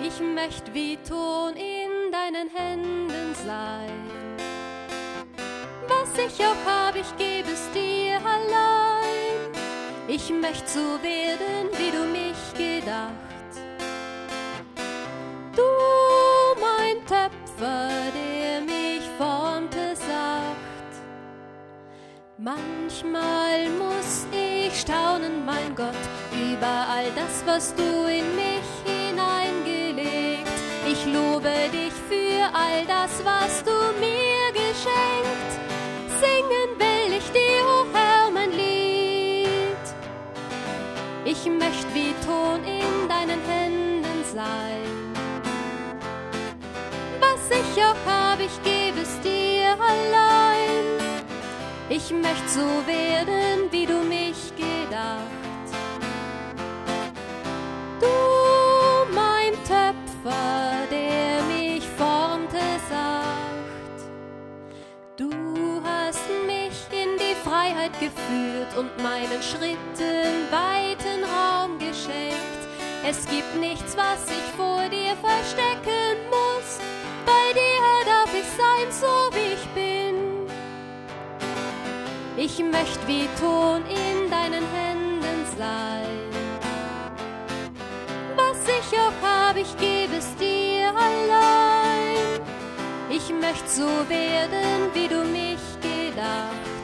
Ich möcht wie Ton in deinen Händen sein. Was ich auch hab, ich geb es dir allein. Ich möcht so werden, wie du mich gedacht. Du, mein Töpfer, der mich formte sacht. Manchmal muss ich staunen, mein Gott, über all das, was du in mich hineingelegt. Ich lobe dich für all das, was du mir geschenkt. Singen will ich dir, o Herr, mein Lied. Ich möcht wie Ton in deinen Händen sein. Was ich auch hab, ich geb es dir allein. Ich möcht so werden, wie du mich gedacht. Du, mein Töpfer, der mich formte sacht. Du hast mich in die Freiheit geführt und meinen Schritten weiten Raum geschenkt. Es gibt nichts, was ich vor dir verstecken muss. Bei dir darf ich sein, so wie ich bin. Ich möcht wie Ton in deinen Händen sein. Was ich auch hab, ich geb es dir allein. Ich möcht so werden, wie du mich gedacht.